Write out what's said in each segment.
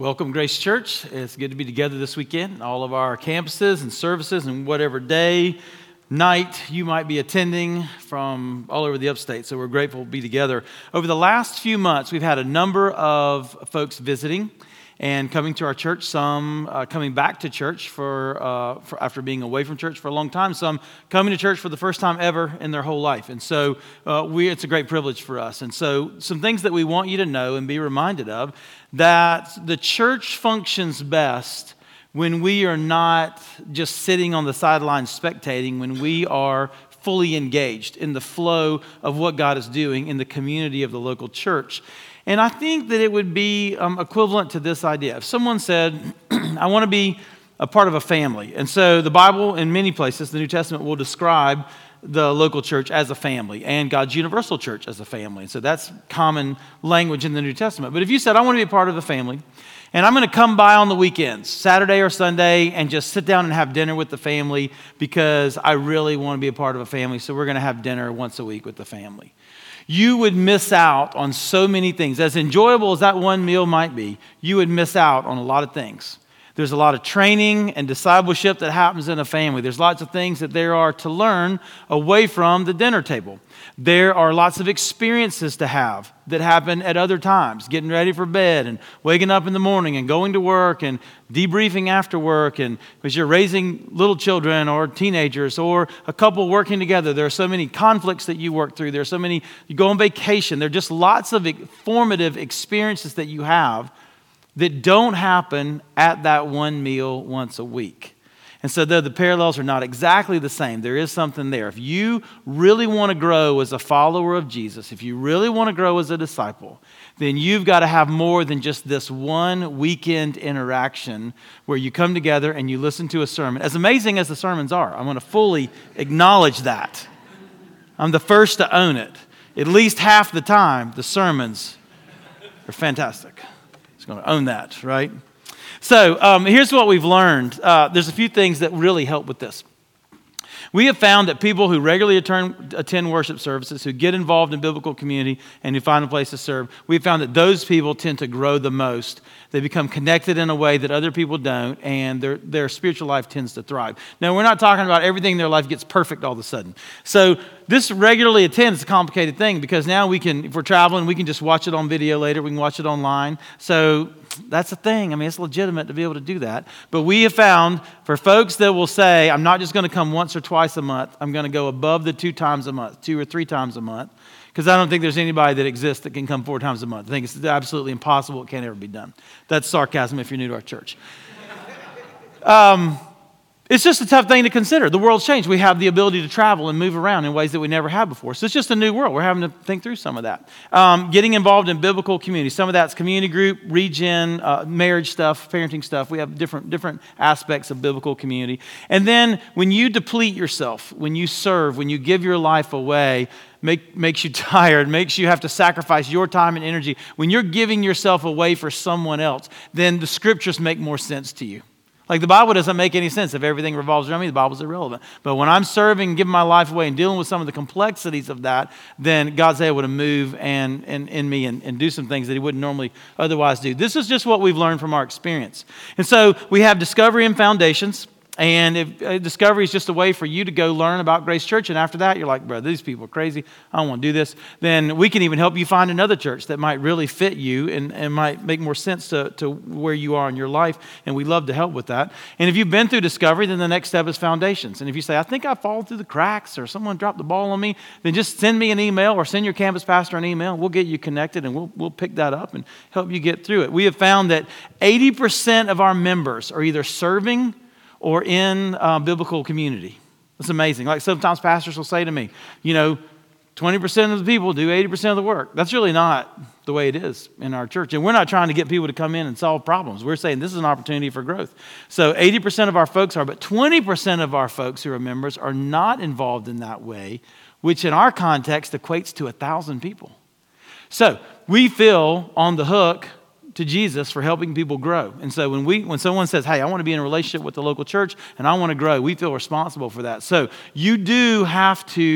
Welcome, Grace Church. It's good to be together this weekend. All of our campuses and services and whatever day, night you might be attending from all over the upstate. So we're grateful to be together. Over the last few months, we've had a number of folks visiting and coming to our church, some coming back to church for after being away from church for a long time, some coming to church for the first time ever in their whole life. And so it's a great privilege for us. And so some things that we want you to know and be reminded of, that the church functions best when we are not just sitting on the sidelines spectating, when we are fully engaged in the flow of what God is doing in the community of the local church. And I think that it would be equivalent to this idea. If someone said, I want to be a part of a family. And so the Bible, in many places, the New Testament will describe the local church as a family and God's universal church as a family. And so that's common language in the New Testament. But if you said, I want to be a part of a family, and I'm going to come by on the weekends, Saturday or Sunday, and just sit down and have dinner with the family because I really want to be a part of a family, so we're going to have dinner once a week with the family, you would miss out on so many things. As enjoyable as that one meal might be, you would miss out on a lot of things. There's a lot of training and discipleship that happens in a family. There's lots of things that there are to learn away from the dinner table. There are lots of experiences to have that happen at other times, getting ready for bed and waking up in the morning and going to work and debriefing after work, and because you're raising little children or teenagers or a couple working together. There are so many conflicts that you work through. There are so many, you go on vacation. There are just lots of formative experiences that you have that don't happen at that one meal once a week. And so though the parallels are not exactly the same, there is something there. If you really want to grow as a follower of Jesus, if you really want to grow as a disciple, then you've got to have more than just this one weekend interaction where you come together and you listen to a sermon. As amazing as the sermons are, I'm going to fully acknowledge that. I'm the first to own it. At least half the time, the sermons are fantastic. It's going to own that, right? So here's what we've learned. There's a few things that really help with this. We have found that people who regularly attend worship services, who get involved in biblical community, and who find a place to serve, we've found that those people tend to grow the most. They become connected in a way that other people don't, and their spiritual life tends to thrive. Now, we're not talking about everything in their life gets perfect all of a sudden. So this regularly attend is a complicated thing because now we can, if we're traveling, we can just watch it on video later. We can watch it online. So that's a thing. I mean, it's legitimate to be able to do that. But we have found for folks that will say, I'm not just going to come once or twice a month. I'm going to go above the 2 times a month, 2 or 3 times a month. Because I don't think there's anybody that exists that can come 4 times a month. I think it's absolutely impossible. It can't ever be done. That's sarcasm if you're new to our church. It's just a tough thing to consider. The world's changed. We have the ability to travel and move around in ways that we never have before. So it's just a new world. We're having to think through some of that. Getting involved in biblical community. Some of that's community group, regen, marriage stuff, parenting stuff. We have different aspects of biblical community. And then when you deplete yourself, when you serve, when you give your life away, makes you tired, makes you have to sacrifice your time and energy. When you're giving yourself away for someone else, then the scriptures make more sense to you. Like the Bible doesn't make any sense. If everything revolves around me, the Bible's irrelevant. But when I'm serving and giving my life away and dealing with some of the complexities of that, then God's able to move in me and do some things that He wouldn't normally otherwise do. This is just what we've learned from our experience. And so we have Discovery and Foundations. And if Discovery is just a way for you to go learn about Grace Church, and after that, you're like, bro, these people are crazy. I don't want to do this. Then we can even help you find another church that might really fit you and might make more sense to where you are in your life. And we love to help with that. And if you've been through Discovery, then the next step is Foundations. And if you say, I think I fall through the cracks or someone dropped the ball on me, then just send me an email or send your campus pastor an email. We'll get you connected and we'll pick that up and help you get through it. We have found that 80% of our members are either serving or in biblical community. That's amazing. Like sometimes pastors will say to me, 20% of the people do 80% of the work. That's really not the way it is in our church. And we're not trying to get people to come in and solve problems. We're saying this is an opportunity for growth. So 80% of our folks are, but 20% of our folks who are members are not involved in that way, which in our context equates to 1,000 people. So we feel on the hook to Jesus for helping people grow. And so when someone says, hey, I want to be in a relationship with the local church and I want to grow, we feel responsible for that. So you do have to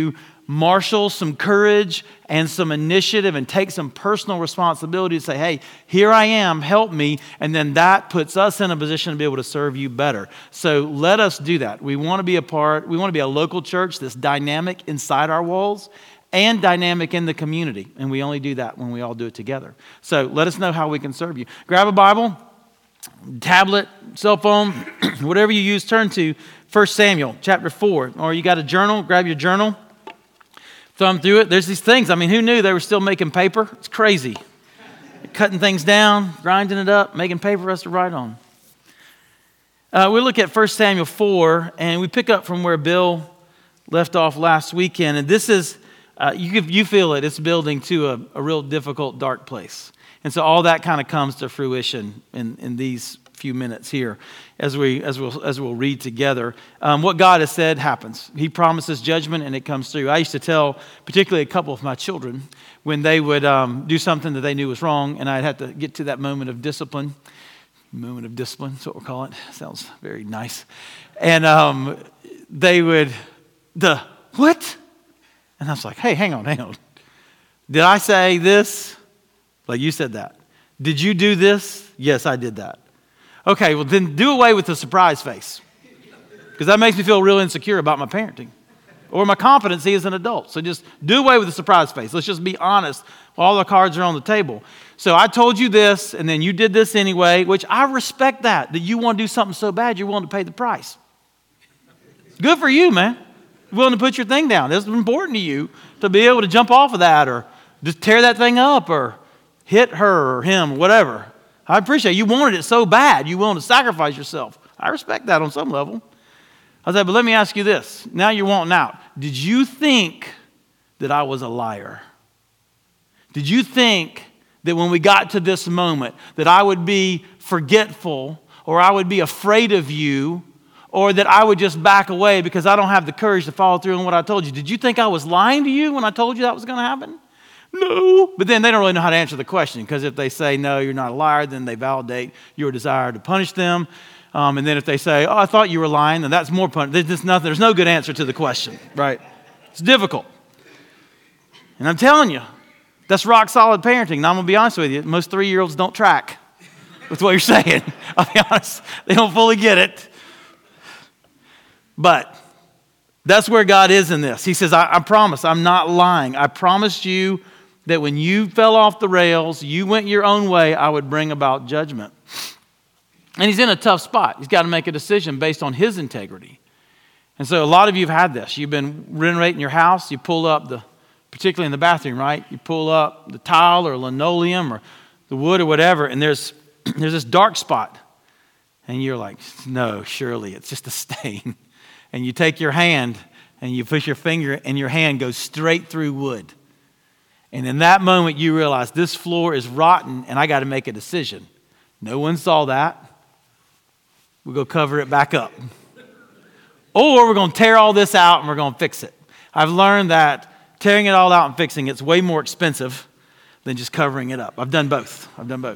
marshal some courage and some initiative and take some personal responsibility to say, hey, here I am, help me. And then that puts us in a position to be able to serve you better. So let us do that. We want to be we want to be a local church that's dynamic inside our walls and dynamic in the community. And we only do that when we all do it together. So let us know how we can serve you. Grab a Bible, tablet, cell phone, whatever you use, turn to 1 Samuel chapter 4. Or you got a journal, grab your journal. Thumb through it. There's these things. I mean, who knew they were still making paper? It's crazy. Cutting things down, grinding it up, making paper for us to write on. We look at 1 Samuel 4, and we pick up from where Bill left off last weekend. And this is, you feel it, it's building to a real difficult, dark place. And so all that kind of comes to fruition in these few minutes here as we'll read together. What God has said happens. He promises judgment and it comes through. I used to tell particularly a couple of my children when they would do something that they knew was wrong, and I'd have to get to that moment of discipline. Moment of discipline, that's what we'll call it. Sounds very nice. And they would, what? And I was like, hey, hang on. Did I say this? Like you said that. Did you do this? Yes, I did that. Okay, well then do away with the surprise face. Because that makes me feel real insecure about my parenting. Or my competency as an adult. So just do away with the surprise face. Let's just be honest. All the cards are on the table. So I told you this, and then you did this anyway, which I respect that you want to do something so bad you're willing to pay the price. Good for you, man. You're willing to put your thing down. It's important to you to be able to jump off of that or just tear that thing up or hit her or him or whatever. I appreciate it. You wanted it so bad. You're willing to sacrifice yourself. I respect that on some level. I said, but let me ask you this. Now you're wanting out. Did you think that I was a liar? Did you think that when we got to this moment that I would be forgetful or I would be afraid of you or that I would just back away because I don't have the courage to follow through on what I told you? Did you think I was lying to you when I told you that was going to happen? No. But then they don't really know how to answer the question, because if they say, no, you're not a liar, then they validate your desire to punish them. And then if they say, oh, I thought you were lying, then that's more punishment. There's no good answer to the question, right? It's difficult. And I'm telling you, that's rock solid parenting. Now I'm going to be honest with you, most 3-year-olds don't track with what you're saying. I'll be honest, they don't fully get it. But that's where God is in this. He says, I promise, I'm not lying. I promised you that when you fell off the rails, you went your own way, I would bring about judgment. And he's in a tough spot. He's got to make a decision based on his integrity. And so a lot of you have had this. You've been renovating your house. You pull up particularly in the bathroom, right? You pull up the tile or linoleum or the wood or whatever, and there's this dark spot. And you're like, no, surely it's just a stain. And you take your hand and you push your finger and your hand goes straight through wood. And in that moment, you realize this floor is rotten and I got to make a decision. No one saw that. We'll go cover it back up. Or we're going to tear all this out and we're going to fix it. I've learned that tearing it all out and fixing it's way more expensive than just covering it up. I've done both.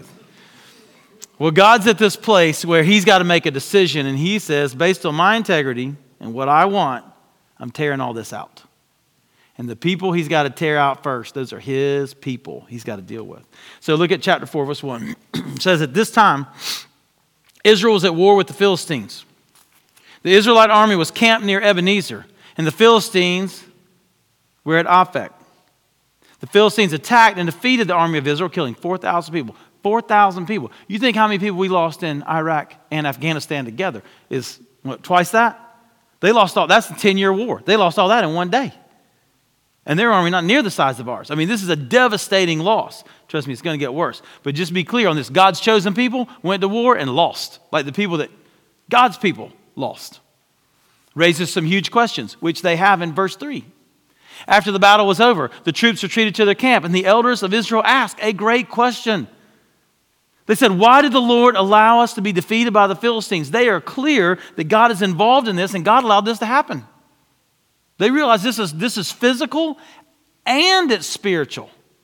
Well, God's at this place where he's got to make a decision, and he says, based on my integrity and what I want, I'm tearing all this out. And the people he's got to tear out first, those are his people he's got to deal with. So look at chapter 4, verse 1. It says, at this time, Israel was at war with the Philistines. The Israelite army was camped near Ebenezer, and the Philistines were at Aphek. The Philistines attacked and defeated the army of Israel, killing 4,000 people. 4,000 people. You think how many people we lost in Iraq and Afghanistan together is, what, twice that? They lost all, that's the 10-year war. They lost all that in one day. And their army not near the size of ours. I mean, this is a devastating loss. Trust me, it's going to get worse. But just be clear on this. God's chosen people went to war and lost. Like the people that God's people lost. Raises some huge questions, which they have in verse 3. After the battle was over, the troops retreated to their camp, and the elders of Israel asked a great question. They said, why did the Lord allow us to be defeated by the Philistines? They are clear that God is involved in this, and God allowed this to happen. They realize this is physical and it's spiritual.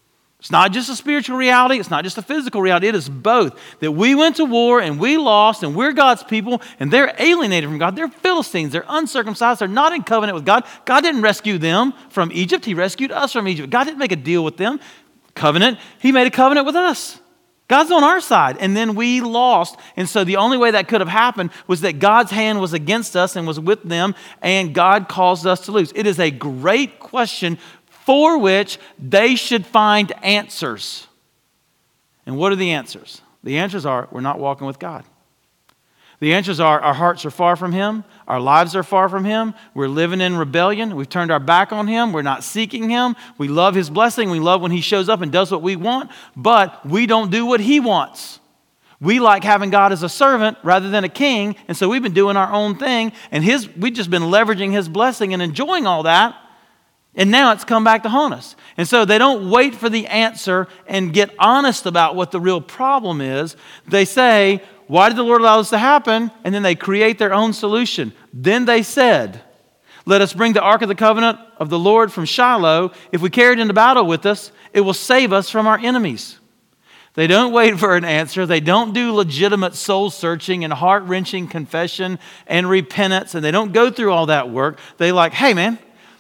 It's not just a spiritual reality. It's not just a physical reality. It is both. That we went to war and we lost and we're God's people and they're alienated from God. They're Philistines. They're uncircumcised. They're not in covenant with God. God didn't rescue them from Egypt. He rescued us from Egypt. God didn't make a deal with them. Covenant. He made a covenant with us. God's on our side. And then we lost. And so the only way that could have happened was that God's hand was against us and was with them, and God caused us to lose. It is a great question for which they should find answers. And what are the answers? The answers are, we're not walking with God. The answers are, our hearts are far from Him. Our lives are far from Him. We're living in rebellion. We've turned our back on Him. We're not seeking Him. We love His blessing. We love when He shows up and does what we want, but we don't do what He wants. We like having God as a servant rather than a king, and so we've been doing our own thing, and we've just been leveraging His blessing and enjoying all that. And now it's come back to haunt us. And so they don't wait for the answer and get honest about what the real problem is. They say, why did the Lord allow this to happen? And then they create their own solution. Then they said, let us bring the Ark of the Covenant of the Lord from Shiloh. If we carry it into battle with us, it will save us from our enemies. They don't wait for an answer. They don't do legitimate soul searching and heart-wrenching confession and repentance. And they don't go through all that work. They like, hey man,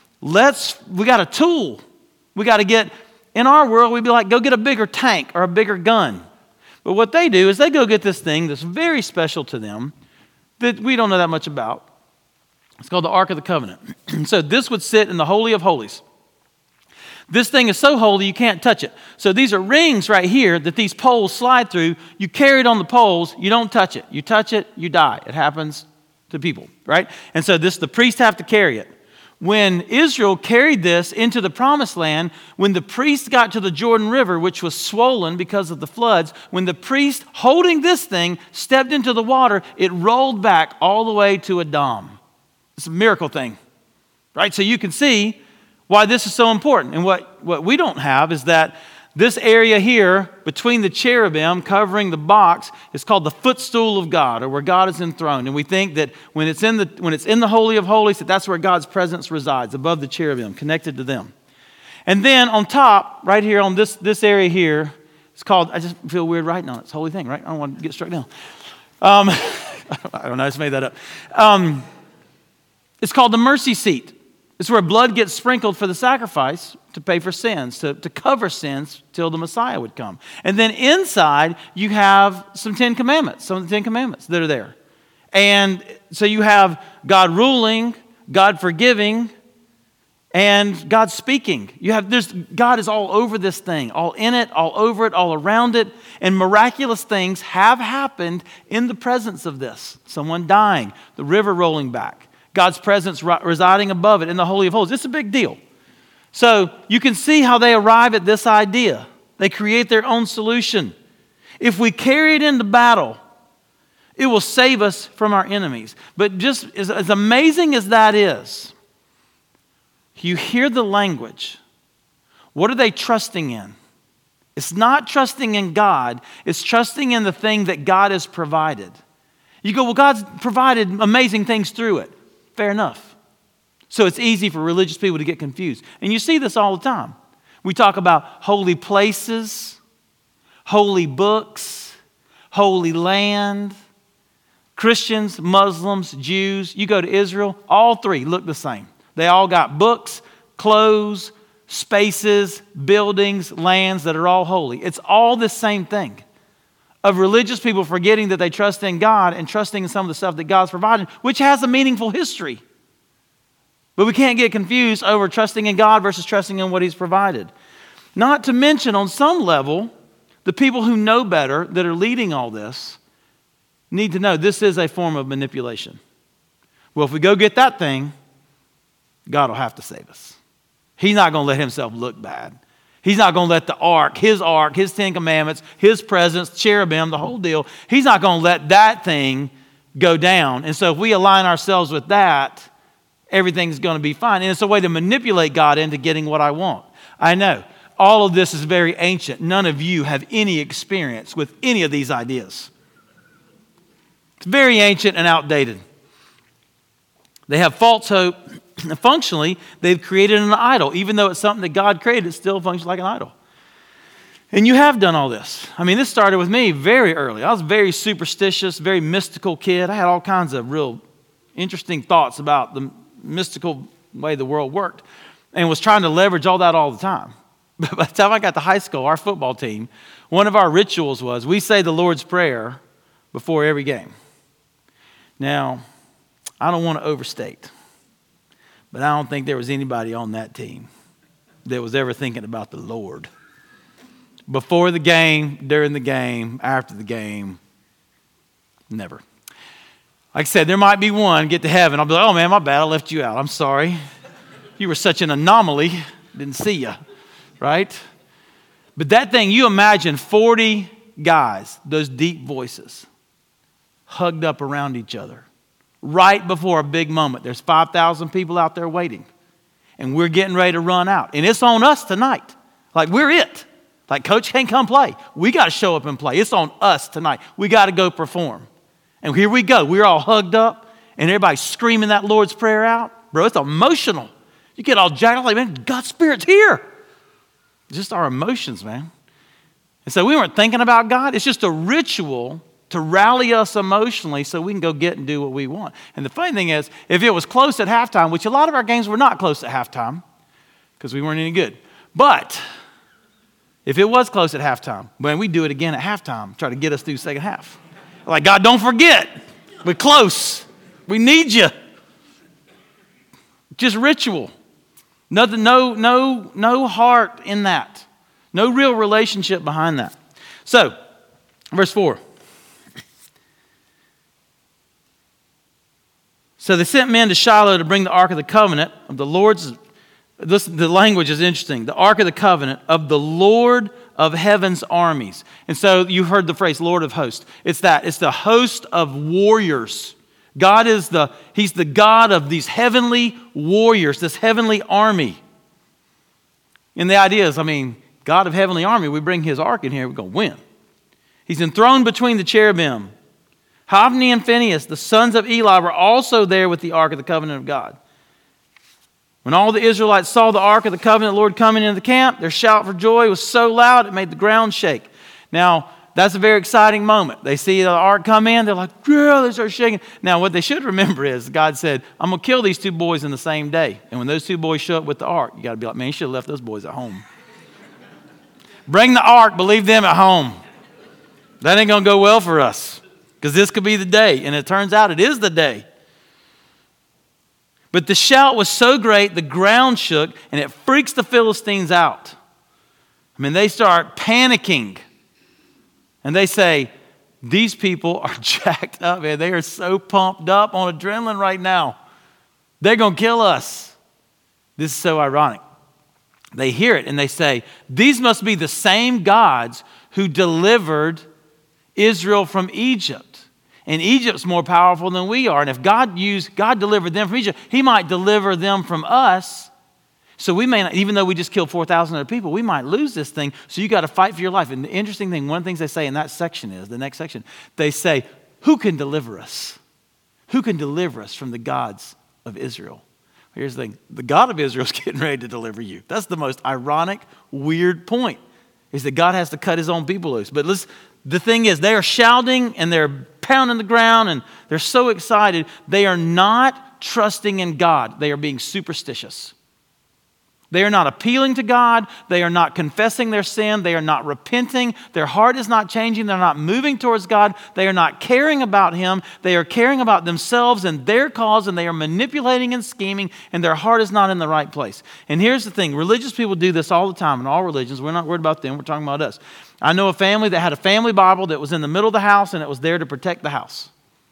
we got a tool. We got to get, in our world, we'd be like, go get a bigger tank or a bigger gun. But what they do is they go get this thing that's very special to them that we don't know that much about. It's called the Ark of the Covenant. So this would sit in the Holy of Holies. This thing is so holy you can't touch it. So these are rings right here that these poles slide through. You carry it on the poles, you don't touch it. You touch it, you die. It happens to people, right? And so the priests have to carry it. When Israel carried this into the promised land, when the priest got to the Jordan River, which was swollen because of the floods, when the priest holding this thing stepped into the water, it rolled back all the way to Adam. It's a miracle thing, right? So you can see why this is so important. And what we don't have is that this area here between the cherubim covering the box is called the footstool of God, or where God is enthroned. And we think that when it's in the Holy of Holies, that's where God's presence resides, above the cherubim, connected to them. And then on top, right here on this area here, it's called, I just feel weird writing on it. It's a holy thing, right? I don't want to get struck down. I don't know, I just made that up. It's called the mercy seat. It's where blood gets sprinkled for the sacrifice to pay for sins, to cover sins till the Messiah would come. And then inside, you have some of the Ten Commandments that are there. And so you have God ruling, God forgiving, and God speaking. God is all over this thing, all in it, all over it, all around it. And miraculous things have happened in the presence of this. Someone dying, the river rolling back, God's presence residing above it in the Holy of Holies. It's a big deal. So you can see how they arrive at this idea. They create their own solution. If we carry it into battle, it will save us from our enemies. But just as amazing as that is, you hear the language. What are they trusting in? It's not trusting in God. It's trusting in the thing that God has provided. You go, well, God's provided amazing things through it. Fair enough. So it's easy for religious people to get confused. And you see this all the time. We talk about holy places, holy books, holy land. Christians, Muslims, Jews, you go to Israel, all three look the same. They all got books, clothes, spaces, buildings, lands that are all holy. It's all the same thing. Of religious people forgetting that they trust in God and trusting in some of the stuff that God's provided, which has a meaningful history. But we can't get confused over trusting in God versus trusting in what He's provided. Not to mention, on some level, the people who know better that are leading all this need to know this is a form of manipulation. Well, if we go get that thing, God will have to save us. He's not going to let Himself look bad. He's not going to let the ark, His 10 commandments, His presence, cherubim, the whole deal. He's not going to let that thing go down. And so if we align ourselves with that, everything's going to be fine. And it's a way to manipulate God into getting what I want. I know. All of this is very ancient. None of you have any experience with any of these ideas. It's very ancient and outdated. They have false hope. Functionally, they've created an idol. Even though it's something that God created, it still functions like an idol. And you have done all this. I mean, this started with me very early. I was a very superstitious, very mystical kid. I had all kinds of real interesting thoughts about the mystical way the world worked and was trying to leverage all that all the time. But by the time I got to high school, our football team, one of our rituals was we say the Lord's Prayer before every game. Now, I don't want to overstate, but I don't think there was anybody on that team that was ever thinking about the Lord. Before the game, during the game, after the game, never. Like I said, there might be one, get to heaven, I'll be like, oh man, my bad, I left you out. I'm sorry. You were such an anomaly, didn't see you, right? But that thing, you imagine 40 guys, those deep voices, hugged up around each other, right before a big moment. There's 5,000 people out there waiting, and we're getting ready to run out. And it's on us tonight. Like, we're it. Like, coach can't come play. We got to show up and play. It's on us tonight. We got to go perform. And here we go. We're all hugged up, and everybody's screaming that Lord's Prayer out. Bro, it's emotional. You get all jacked up like, man, God's Spirit's here. It's just our emotions, man. And so we weren't thinking about God. It's just a ritual to rally us emotionally so we can go get and do what we want. And the funny thing is, if it was close at halftime, which a lot of our games were not close at halftime because we weren't any good, but if it was close at halftime, man, we'd do it again at halftime, try to get us through second half. Like, God, don't forget, we're close. We need you. Just ritual. Nothing, no heart in that. No real relationship behind that. So, verse 4. So they sent men to Shiloh to bring the Ark of the Covenant of the Lord's. The language is interesting. The Ark of the Covenant of the Lord of heaven's armies. And so you heard the phrase Lord of hosts. It's that. It's the host of warriors. God is He's the God of these heavenly warriors, this heavenly army. And the idea is, God of heavenly army, we bring His ark in here, we're going to win. He's enthroned between the cherubim. Hophni and Phinehas, the sons of Eli, were also there with the ark of the covenant of God. When all the Israelites saw the ark of the covenant of the Lord coming into the camp, their shout for joy was so loud it made the ground shake. Now, that's a very exciting moment. They see the ark come in, they're like, yeah, they start shaking. Now, what they should remember is God said, I'm going to kill these two boys in the same day. And when those two boys show up with the ark, you got to be like, man, you should have left those boys at home. Bring the ark, but leave them at home. That ain't going to go well for us because this could be the day. And it turns out it is the day. But the shout was so great, the ground shook, and it freaks the Philistines out. They start panicking. And they say, these people are jacked up, man. They are so pumped up on adrenaline right now. They're going to kill us. This is so ironic. They hear it and they say, these must be the same gods who delivered Israel from Egypt. And Egypt's more powerful than we are. And if God delivered them from Egypt, He might deliver them from us. So we may not, even though we just killed 4,000 other people, we might lose this thing. So you got to fight for your life. And the interesting thing, one of the things they say in that section is, the next section, they say, who can deliver us? Who can deliver us from the gods of Israel? Here's the thing, the God of Israel is getting ready to deliver you. That's the most ironic, weird point, is that God has to cut His own people loose. But the thing is, they are shouting and they're pounding the ground and they're so excited. They are not trusting in God. They are being superstitious. They are not appealing to God. They are not confessing their sin. They are not repenting. Their heart is not changing. They're not moving towards God. They are not caring about Him. They are caring about themselves and their cause, and they are manipulating and scheming, and their heart is not in the right place. And here's the thing. Religious people do this all the time in all religions. We're not worried about them. We're talking about us. I know a family that had a family Bible that was in the middle of the house, and it was there to protect the house.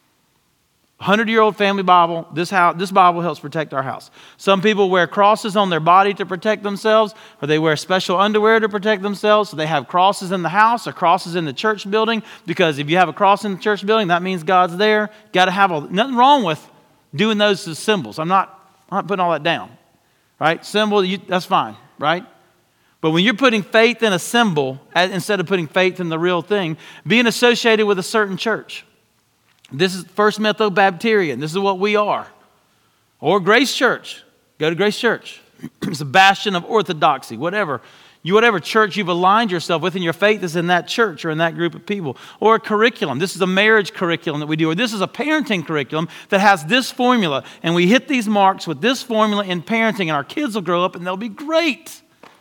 100-year-old family Bible. This Bible helps protect our house. Some people wear crosses on their body to protect themselves, or they wear special underwear to protect themselves. So they have crosses in the house or crosses in the church building, because if you have a cross in the church building, that means God's there. Got to have nothing wrong with doing those as symbols. I'm not putting all that down, right? Symbol, that's fine, right? But when you're putting faith in a symbol instead of putting faith in the real thing, being associated with a certain church. This is First Methodist. This is what we are. Or Grace Church. Go to Grace Church. It's a bastion of orthodoxy, whatever. whatever church you've aligned yourself with, and your faith is in that church or in that group of people. Or a curriculum. This is a marriage curriculum that we do. Or this is a parenting curriculum that has this formula. And we hit these marks with this formula in parenting, and our kids will grow up and they'll be great.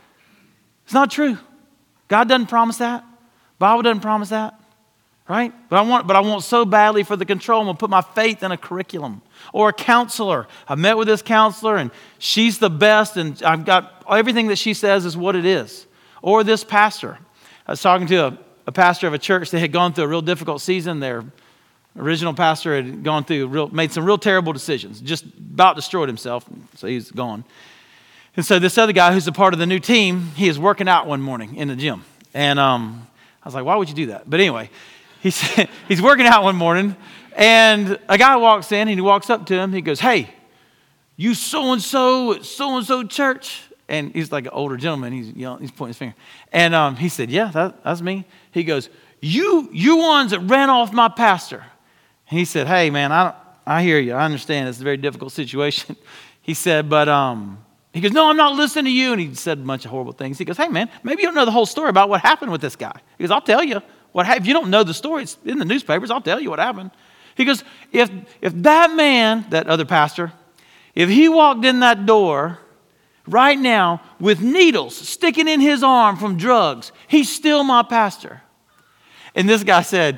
It's not true. God doesn't promise that. Bible doesn't promise that. Right? But I want so badly for the control. I'm going to put my faith in a curriculum. Or a counselor. I met with this counselor and she's the best and I've got everything that she says is what it is. Or this pastor. I was talking to a pastor of a church that had gone through a real difficult season. Their original pastor had gone through, made some real terrible decisions. Just about destroyed himself. So he's gone. And so this other guy who's a part of the new team, he is working out one morning in the gym. And I was like, why would you do that? But anyway, he's working out one morning, and a guy walks in, and he walks up to him. He goes, hey, you so-and-so at so-and-so church? And he's like an older gentleman. He's yelling, he's pointing his finger. And he said, yeah, that's me. He goes, you ones that ran off my pastor. And he said, hey, man, I hear you. I understand. It's a very difficult situation. He said, but he goes, no, I'm not listening to you. And he said a bunch of horrible things. He goes, hey, man, maybe you don't know the whole story about what happened with this guy. He goes, I'll tell you. If you don't know the story, it's in the newspapers. I'll tell you what happened. He goes, if that man, that other pastor, if he walked in that door right now with needles sticking in his arm from drugs, he's still my pastor. And this guy said,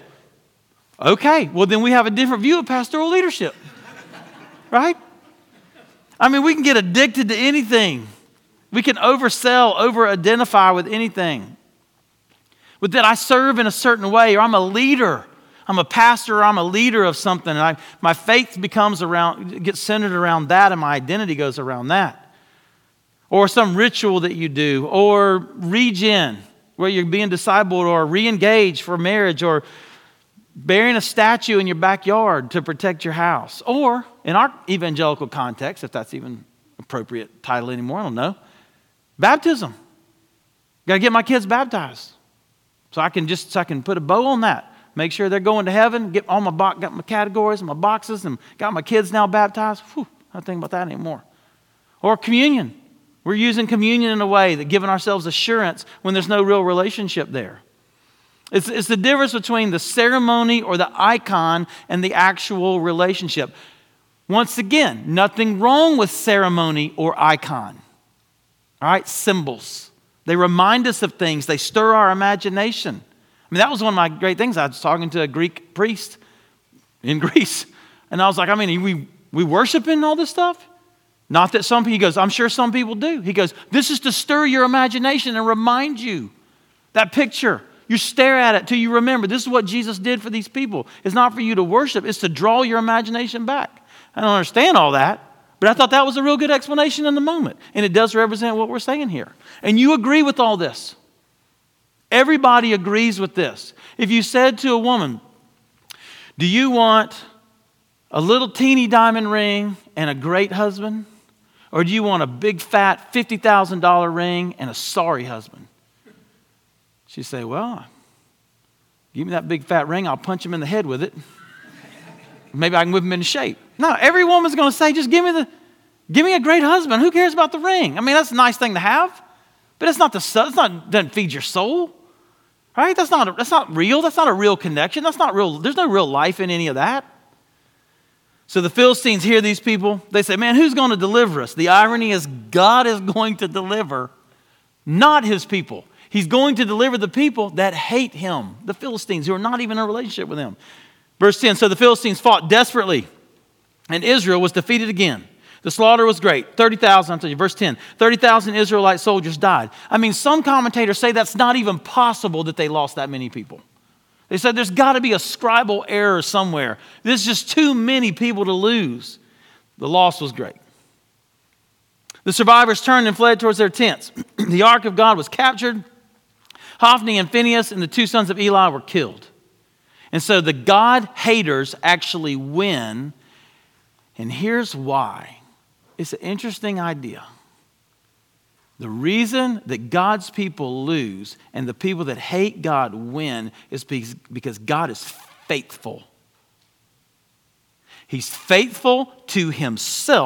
okay, well then we have a different view of pastoral leadership. Right? I mean, we can get addicted to anything. We can oversell, over-identify with anything. But that I serve in a certain way, or I'm a leader. I'm a pastor, or I'm a leader of something. And my faith gets centered around that, and my identity goes around that. Or some ritual that you do, or regen, where you're being discipled, or re-engage for marriage, or burying a statue in your backyard to protect your house. Or, in our evangelical context, if that's even appropriate title anymore, I don't know, baptism. Got to get my kids baptized. So I can put a bow on that. Make sure they're going to heaven. Got my categories and my boxes and got my kids now baptized. Whew, I don't think about that anymore. Or communion. We're using communion in a way that giving ourselves assurance when there's no real relationship there. It's the difference between the ceremony or the icon and the actual relationship. Once again, nothing wrong with ceremony or icon. All right, symbols. They remind us of things. They stir our imagination. I mean, that was one of my great things. I was talking to a Greek priest in Greece. And I was like, I mean, we worshiping all this stuff? Not that some people, he goes, I'm sure some people do. He goes, this is to stir your imagination and remind you. That picture, you stare at it till you remember. This is what Jesus did for these people. It's not for you to worship. It's to draw your imagination back. I don't understand all that. But I thought that was a real good explanation in the moment. And it does represent what we're saying here. And you agree with all this. Everybody agrees with this. If you said to a woman, do you want a little teeny diamond ring and a great husband? Or do you want a big fat $50,000 ring and a sorry husband? She'd say, well, give me that big fat ring. I'll punch him in the head with it. Maybe I can whip him into shape. No, every woman's going to say, just give me a great husband. Who cares about the ring? I mean, that's a nice thing to have, but doesn't feed your soul, right? That's not real. That's not a real connection. That's not real. There's no real life in any of that. So the Philistines hear these people. They say, man, who's going to deliver us? The irony is God is going to deliver not his people. He's going to deliver the people that hate him, the Philistines, who are not even in a relationship with him. Verse 10, so the Philistines fought desperately, and Israel was defeated again. The slaughter was great. 30,000, I'll tell you, verse 10, 30,000 Israelite soldiers died. I mean, some commentators say that's not even possible that they lost that many people. They said there's got to be a scribal error somewhere. There's just too many people to lose. The loss was great. The survivors turned and fled towards their tents. The ark of God was captured. Hophni and Phinehas and the two sons of Eli were killed. And so the God haters actually win. And here's why. It's an interesting idea. The reason that God's people lose and the people that hate God win is because God is faithful. He's faithful to himself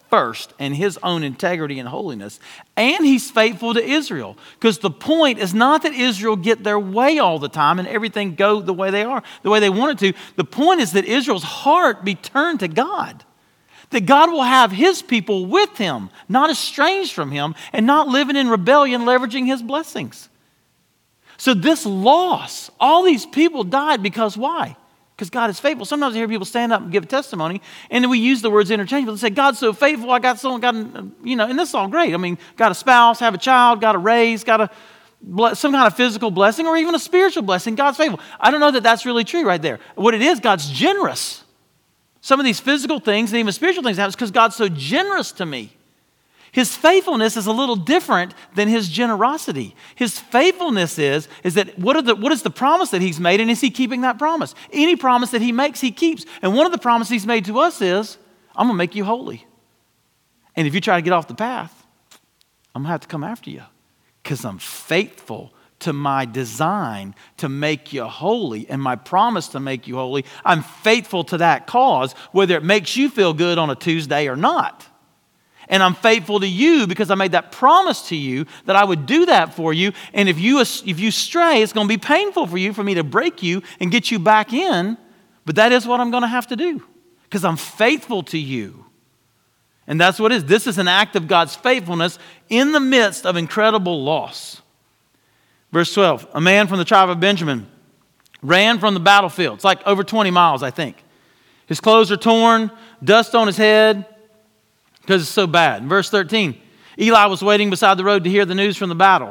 first and his own integrity and holiness. And he's faithful to Israel. Because the point is not that Israel get their way all the time and everything go the way they are, the way they want it to. The point is that Israel's heart be turned to God. That God will have his people with him, not estranged from him, and not living in rebellion, leveraging his blessings. So this loss, all these people died because why? Because God is faithful. Sometimes I hear people stand up and give a testimony, and then we use the words interchangeably. They say, God's so faithful, I got someone, and this is all great. I mean, got a spouse, have a child, got a raise, got some kind of physical blessing, or even a spiritual blessing. God's faithful. I don't know that that's really true right there. What it is, God's generous. Some of these physical things and even spiritual things happen because God's so generous to me. His faithfulness is a little different than his generosity. His faithfulness is that what is the promise that he's made, and is he keeping that promise? Any promise that he makes, he keeps. And one of the promises he's made to us is, I'm going to make you holy. And if you try to get off the path, I'm going to have to come after you because I'm faithful to my design to make you holy and my promise to make you holy. I'm faithful to that cause, whether it makes you feel good on a Tuesday or not. And I'm faithful to you because I made that promise to you that I would do that for you. And if you stray, it's going to be painful for you, for me to break you and get you back in. But that is what I'm going to have to do because I'm faithful to you. And that's what it is. This is an act of God's faithfulness in the midst of incredible loss. Verse 12, a man from the tribe of Benjamin ran from the battlefield. It's like over 20 miles, I think. His clothes are torn, dust on his head, because it's so bad. In verse 13, Eli was waiting beside the road to hear the news from the battle.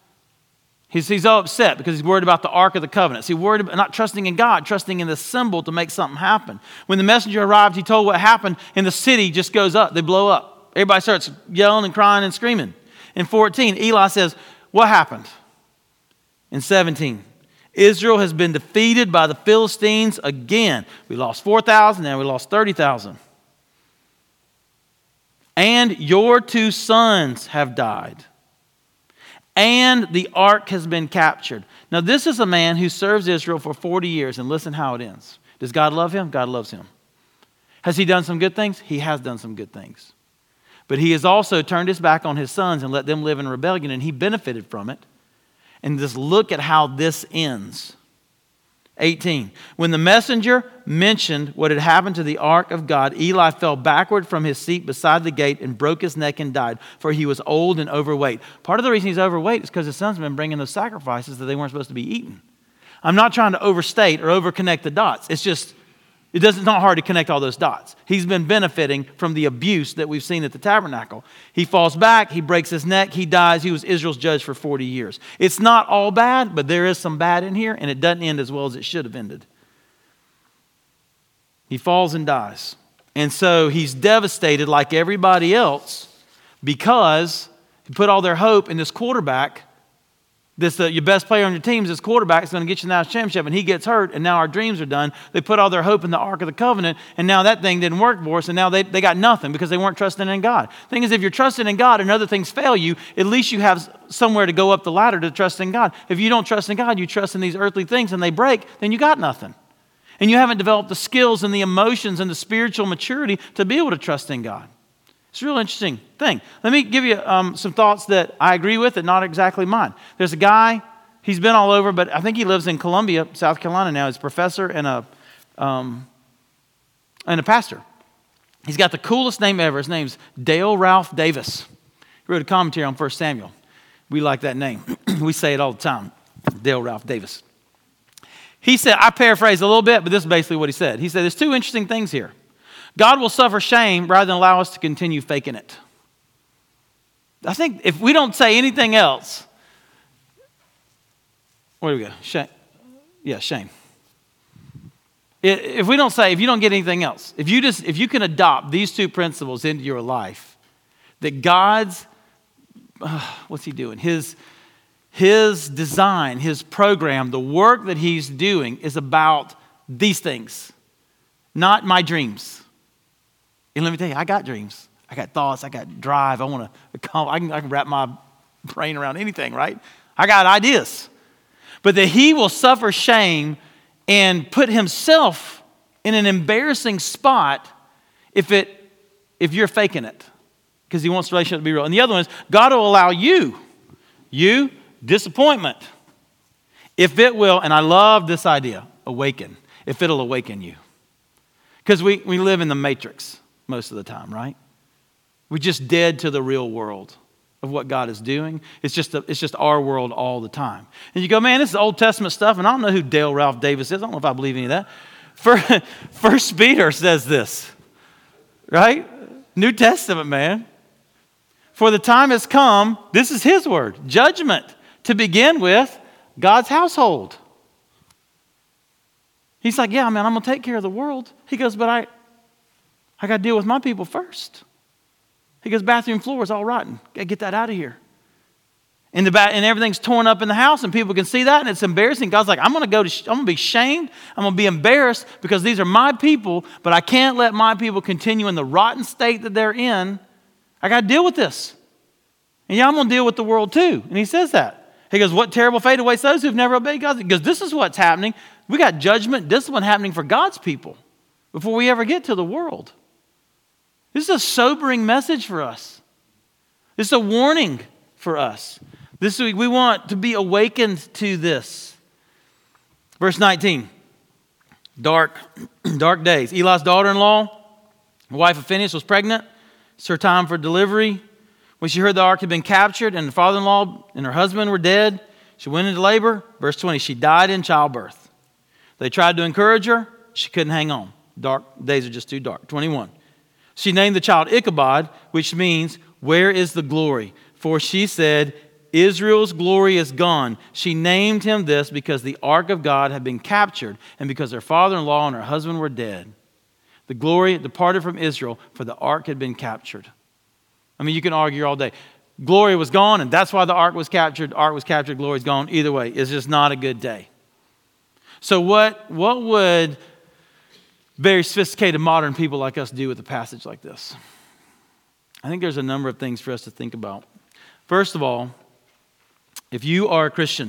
He's all upset because he's worried about the Ark of the Covenant. So he's worried about not trusting in God, trusting in the symbol to make something happen. When the messenger arrived, he told what happened, and the city just goes up. They blow up. Everybody starts yelling and crying and screaming. In 14, Eli says, what happened? In 17, Israel has been defeated by the Philistines again. We lost 4,000, now we lost 30,000. And your 2 sons have died. And the ark has been captured. Now this is a man who serves Israel for 40 years, and listen how it ends. Does God love him? God loves him. Has he done some good things? He has done some good things. But he has also turned his back on his sons and let them live in rebellion, and he benefited from it. And just look at how this ends. 18. When the messenger mentioned what had happened to the ark of God, Eli fell backward from his seat beside the gate and broke his neck and died, for he was old and overweight. Part of the reason he's overweight is because his sons have been bringing those sacrifices that they weren't supposed to be eaten. I'm not trying to overstate or overconnect the dots. It's not hard to connect all those dots. He's been benefiting from the abuse that we've seen at the tabernacle. He falls back, he breaks his neck, he dies. He was Israel's judge for 40 years. It's not all bad, but there is some bad in here, and it doesn't end as well as it should have ended. He falls and dies. And so he's devastated like everybody else because he put all their hope in this quarterback. Your best player on your team is this quarterback is going to get you the national championship, and he gets hurt, and now our dreams are done. They put all their hope in the Ark of the Covenant, and now that thing didn't work for us, and now they got nothing because they weren't trusting in God. The thing is, if you're trusting in God and other things fail you, at least you have somewhere to go up the ladder to trust in God. If you don't trust in God, you trust in these earthly things, and they break, then you got nothing. And you haven't developed the skills and the emotions and the spiritual maturity to be able to trust in God. It's a real interesting thing. Let me give you some thoughts that I agree with and not exactly mine. There's a guy, he's been all over, but I think he lives in Columbia, South Carolina now. He's a professor and a pastor. He's got the coolest name ever. His name's Dale Ralph Davis. He wrote a commentary on 1 Samuel. We like that name. We say it all the time, Dale Ralph Davis. He said, I paraphrase a little bit, but this is basically what he said. He said, there's 2 interesting things here. God will suffer shame rather than allow us to continue faking it. I think if we don't say anything else, where do we go? Shame. Yeah, shame. If we don't say, if you don't get anything else, if you can adopt these 2 principles into your life, that God's, what's he doing? His design, his program, the work that he's doing is about these things, not my dreams. And let me tell you, I got dreams. I got thoughts. I got drive. I can wrap my brain around anything, right? I got ideas. But that he will suffer shame and put himself in an embarrassing spot if it if you're faking it, because he wants the relationship to be real. And the other one is God will allow you disappointment, if it will, and I love this idea, awaken, if it'll awaken you. Because we live in the matrix most of the time, right? We're just dead to the real world of what God is doing. It's just our world all the time. And you go, man, this is Old Testament stuff, and I don't know who Dale Ralph Davis is. I don't know if I believe any of that. First Peter says this, right? New Testament, man. For the time has come, this is his word, judgment to begin with God's household. He's like, yeah, man, I'm going to take care of the world. He goes, but I got to deal with my people first. He goes, bathroom floor is all rotten. Got to get that out of here. And everything's torn up in the house, and people can see that, and it's embarrassing. God's like, I'm going to be shamed. I'm going to be embarrassed because these are my people, but I can't let my people continue in the rotten state that they're in. I got to deal with this. And yeah, I'm going to deal with the world too. And he says that. He goes, what terrible fate awaits those who've never obeyed God? He goes, this is what's happening. We got judgment, discipline happening for God's people before we ever get to the world. This is a sobering message for us. This is a warning for us. This week we want to be awakened to this. Verse 19. Dark days. Eli's daughter-in-law, the wife of Phinehas, was pregnant. It's her time for delivery. When she heard the ark had been captured and the father-in-law and her husband were dead, she went into labor. Verse 20, she died in childbirth. They tried to encourage her. She couldn't hang on. Dark days are just too dark. 21. She named the child Ichabod, which means, where is the glory? For she said, Israel's glory is gone. She named him this because the ark of God had been captured and because her father-in-law and her husband were dead. The glory departed from Israel, for the ark had been captured. I mean, you can argue all day. Glory was gone, and that's why the ark was captured. Ark was captured, glory's gone. Either way, it's just not a good day. So what would very sophisticated modern people like us do with a passage like this? I think there's a number of things for us to think about. First of all, if you are a Christian,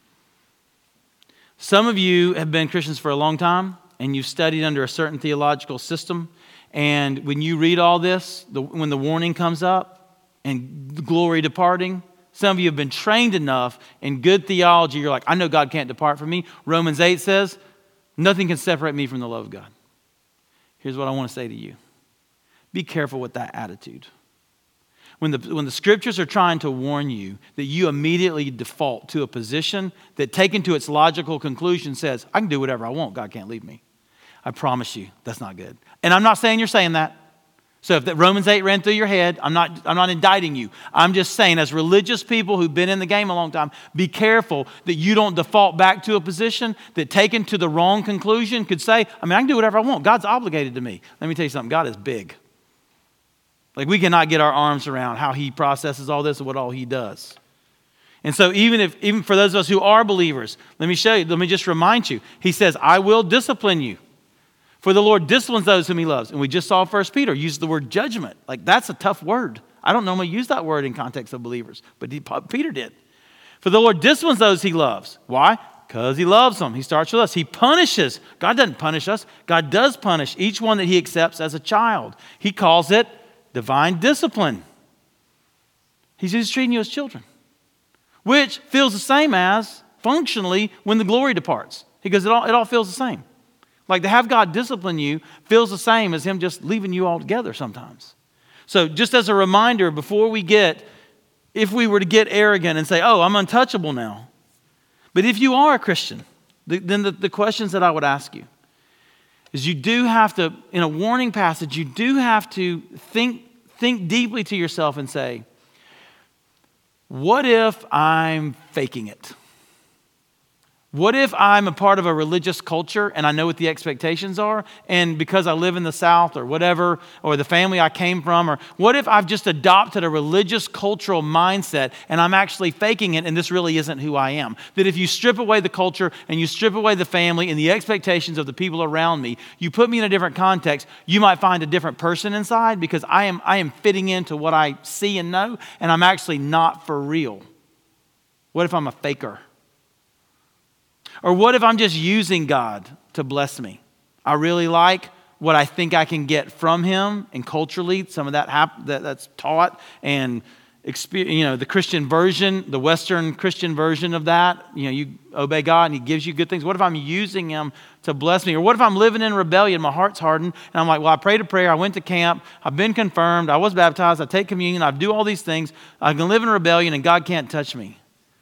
some of you have been Christians for a long time, and you've studied under a certain theological system, and when you read all this, when the warning comes up and the glory departing, some of you have been trained enough in good theology, you're like, I know God can't depart from me. Romans 8 says, nothing can separate me from the love of God. Here's what I want to say to you. Be careful with that attitude. When the scriptures are trying to warn you that you immediately default to a position that taken to its logical conclusion says, I can do whatever I want, God can't leave me. I promise you, that's not good. And I'm not saying you're saying that. So if that Romans 8 ran through your head, I'm not indicting you. I'm just saying, as religious people who've been in the game a long time, be careful that you don't default back to a position that taken to the wrong conclusion could say, I can do whatever I want. God's obligated to me. Let me tell you something, God is big. Like, we cannot get our arms around how he processes all this and what all he does. And so even for those of us who are believers, let me just remind you, he says, I will discipline you. For the Lord disciplines those whom he loves. And we just saw 1 Peter use the word judgment. Like, that's a tough word. I don't normally use that word in context of believers, but Peter did. For the Lord disciplines those he loves. Why? Because he loves them. He starts with us. He punishes. God doesn't punish us. God does punish each one that he accepts as a child. He calls it divine discipline. He's just treating you as children, which feels the same as functionally when the glory departs. Because it all feels the same. Like, to have God discipline you feels the same as him just leaving you all together sometimes. So just as a reminder, if we were to get arrogant and say, oh, I'm untouchable now. But if you are a Christian, then the questions that I would ask you is, you do have to, in a warning passage, you do have to think deeply to yourself and say, what if I'm faking it? What if I'm a part of a religious culture and I know what the expectations are, and because I live in the South or whatever, or the family I came from, or what if I've just adopted a religious cultural mindset and I'm actually faking it and this really isn't who I am? That if you strip away the culture and you strip away the family and the expectations of the people around me, you put me in a different context, you might find a different person inside because I am fitting into what I see and know, and I'm actually not for real. What if I'm a faker? Or what if I'm just using God to bless me? I really like what I think I can get from him, and culturally, some of that's taught, and the Christian version, the Western Christian version of that, you obey God and he gives you good things. What if I'm using him to bless me? Or what if I'm living in rebellion, my heart's hardened, and I'm like, well, I prayed a prayer, I went to camp, I've been confirmed, I was baptized, I take communion, I do all these things, I can live in rebellion and God can't touch me.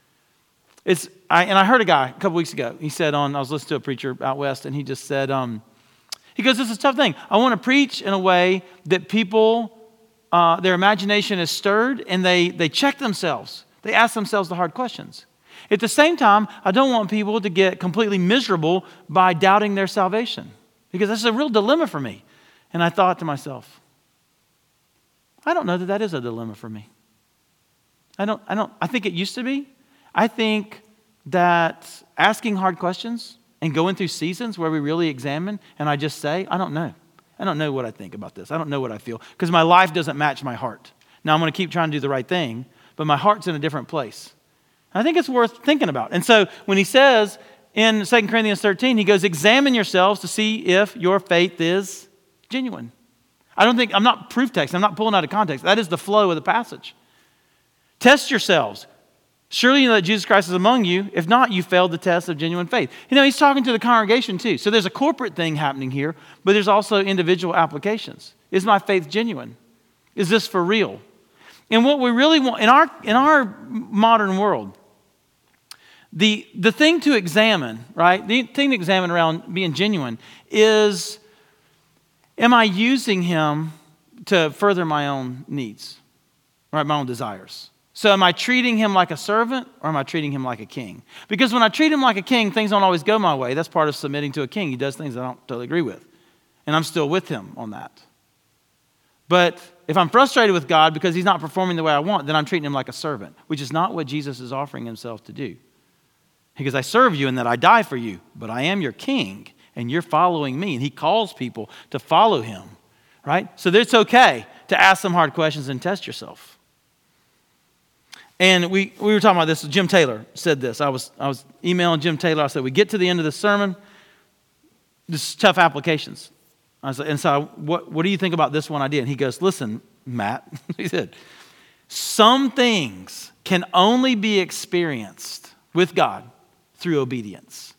I heard a guy a couple weeks ago, he said I was listening to a preacher out west, and he just said, he goes, this is a tough thing. I want to preach in a way that people, their imagination is stirred, and they check themselves. They ask themselves the hard questions. At the same time, I don't want people to get completely miserable by doubting their salvation, because that's a real dilemma for me. And I thought to myself, I don't know that is a dilemma for me. I think it used to be. I think that asking hard questions and going through seasons where we really examine, and I just say, I don't know. I don't know what I think about this. I don't know what I feel, because my life doesn't match my heart. Now, I'm going to keep trying to do the right thing, but my heart's in a different place. I think it's worth thinking about. And so when he says in 2 Corinthians 13, he goes, examine yourselves to see if your faith is genuine. I'm not proof text. I'm not pulling out of context. That is the flow of the passage. Test yourselves. Surely you know that Jesus Christ is among you. If not, you failed the test of genuine faith. He's talking to the congregation too. So there's a corporate thing happening here, but there's also individual applications. Is my faith genuine? Is this for real? And what we really want in our modern world, the thing to examine, right? The thing to examine around being genuine is, am I using him to further my own needs, right? My own desires. So am I treating him like a servant, or am I treating him like a king? Because when I treat him like a king, things don't always go my way. That's part of submitting to a king. He does things I don't totally agree with. And I'm still with him on that. But if I'm frustrated with God because he's not performing the way I want, then I'm treating him like a servant, which is not what Jesus is offering himself to do. Because I serve you and that I die for you, but I am your king and you're following me. And he calls people to follow him, right? So it's okay to ask some hard questions and test yourself. And we were talking about this. Jim Taylor said this. I was emailing Jim Taylor. I said, we get to the end of the sermon. This is tough applications. I said, and so what do you think about this one idea? And he goes, listen, Matt, he said, some things can only be experienced with God through obedience.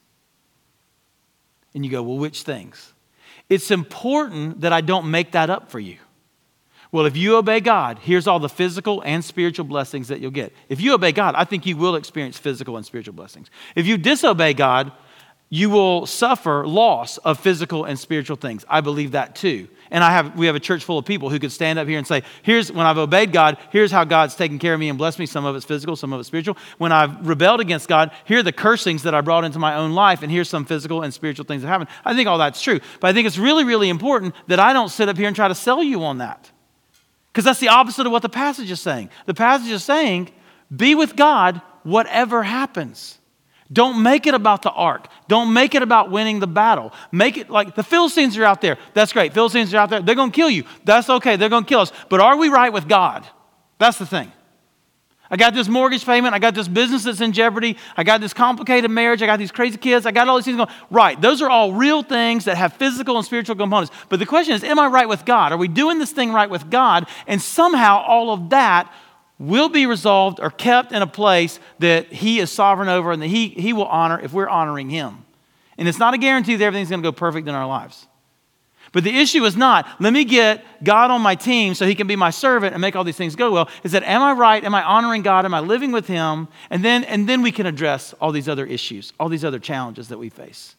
And you go, well, which things? It's important that I don't make that up for you. Well, if you obey God, here's all the physical and spiritual blessings that you'll get. If you obey God, I think you will experience physical and spiritual blessings. If you disobey God, you will suffer loss of physical and spiritual things. I believe that too. And we have a church full of people who could stand up here and say, when I've obeyed God, here's how God's taken care of me and blessed me. Some of it's physical, some of it's spiritual. When I've rebelled against God, here are the cursings that I brought into my own life, and here's some physical and spiritual things that happen. I think all that's true. But I think it's really, really important that I don't sit up here and try to sell you on that. Because that's the opposite of what the passage is saying. The passage is saying, be with God whatever happens. Don't make it about the ark. Don't make it about winning the battle. Make it like the Philistines are out there. That's great. Philistines are out there. They're going to kill you. That's okay. They're going to kill us. But are we right with God? That's the thing. I got this mortgage payment. I got this business that's in jeopardy. I got this complicated marriage. I got these crazy kids. I got all these things going. Right. Those are all real things that have physical and spiritual components. But the question is, am I right with God? Are we doing this thing right with God? And somehow all of that will be resolved or kept in a place that he is sovereign over and that he will honor if we're honoring him. And it's not a guarantee that everything's going to go perfect in our lives. But the issue is not, let me get God on my team so he can be my servant and make all these things go well. Is that, am I right? Am I honoring God? Am I living with him? And then we can address all these other issues, all these other challenges that we face.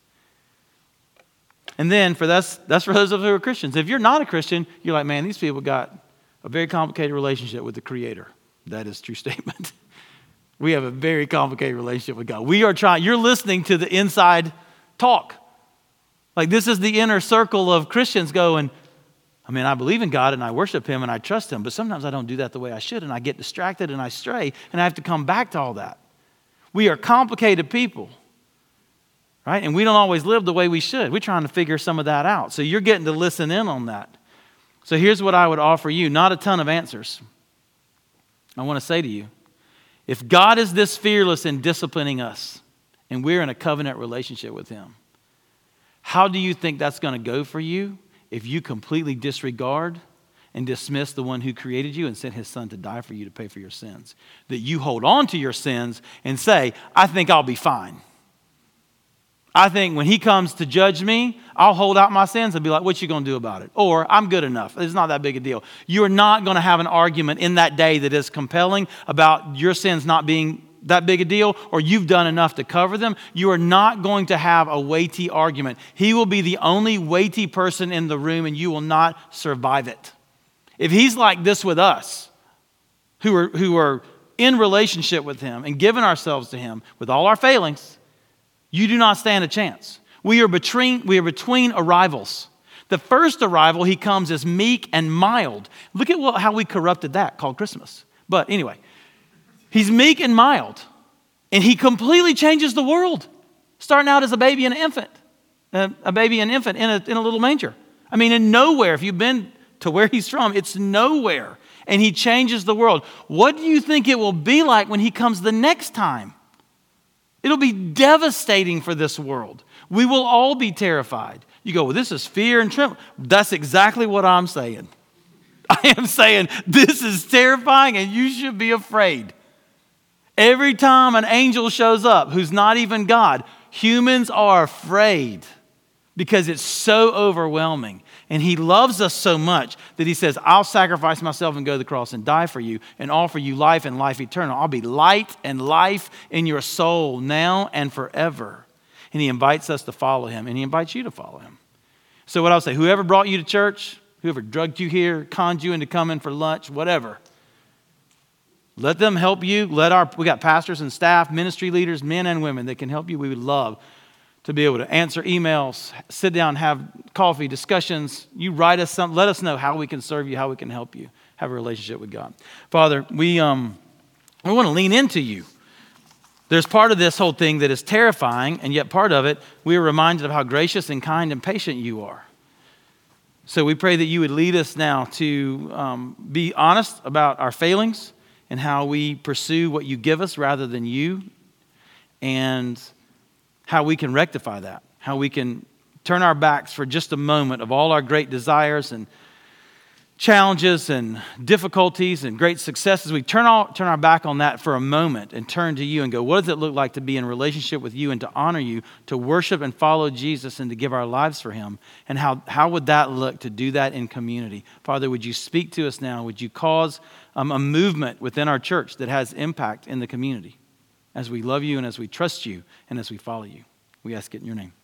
And then that's for those of us who are Christians. If you're not a Christian, you're like, man, these people got a very complicated relationship with the Creator. That is a true statement. We have a very complicated relationship with God. You're listening to the inside talk. Like this is the inner circle of Christians going, I believe in God and I worship him and I trust him, but sometimes I don't do that the way I should and I get distracted and I stray and I have to come back to all that. We are complicated people, right? And we don't always live the way we should. We're trying to figure some of that out. So you're getting to listen in on that. So here's what I would offer you, not a ton of answers. I want to say to you, if God is this fearless in disciplining us and we're in a covenant relationship with him, how do you think that's going to go for you if you completely disregard and dismiss the one who created you and sent his son to die for you to pay for your sins. That you hold on to your sins and say, I think I'll be fine. I think when he comes to judge me, I'll hold out my sins and be like, what you going to do about it? Or I'm good enough. It's not that big a deal. You're not going to have an argument in that day that is compelling about your sins not being that big a deal, or you've done enough to cover them. You are not going to have a weighty argument. He will be the only weighty person in the room, and you will not survive it. If he's like this with us, who are in relationship with him and giving ourselves to him with all our failings, you do not stand a chance. We are between arrivals. The first arrival, he comes as meek and mild. Look at how we corrupted that, called Christmas. But anyway, he's meek and mild, and he completely changes the world, starting out as a baby and an infant, in a little manger. I mean, in nowhere, if you've been to where he's from, it's nowhere, and he changes the world. What do you think it will be like when he comes the next time? It'll be devastating for this world. We will all be terrified. You go, well, this is fear and trembling. That's exactly what I'm saying. I am saying this is terrifying and you should be afraid. Every time an angel shows up who's not even God, humans are afraid because it's so overwhelming. And he loves us so much that he says, I'll sacrifice myself and go to the cross and die for you and offer you life and life eternal. I'll be light and life in your soul now and forever. And he invites us to follow him, and he invites you to follow him. So what I'll say, whoever brought you to church, whoever drugged you here, conned you into coming for lunch, whatever, let them help you. We got pastors and staff, ministry leaders, men and women that can help you. We would love to be able to answer emails, sit down, have coffee, discussions. You write us something. Let us know how we can serve you, how we can help you have a relationship with God. Father, we want to lean into you. There's part of this whole thing that is terrifying, and yet part of it, we are reminded of how gracious and kind and patient you are. So we pray that you would lead us now to be honest about our failings and how we pursue what you give us rather than you, and how we can rectify that, how we can turn our backs for just a moment of all our great desires and challenges and difficulties and great successes. We turn our back on that for a moment and turn to you and go, what does it look like to be in relationship with you and to honor you, to worship and follow Jesus and to give our lives for him? And how would that look to do that in community? Father, would you speak to us now? Would you cause a movement within our church that has impact in the community as we love you and as we trust you and as we follow you? We ask it in your name.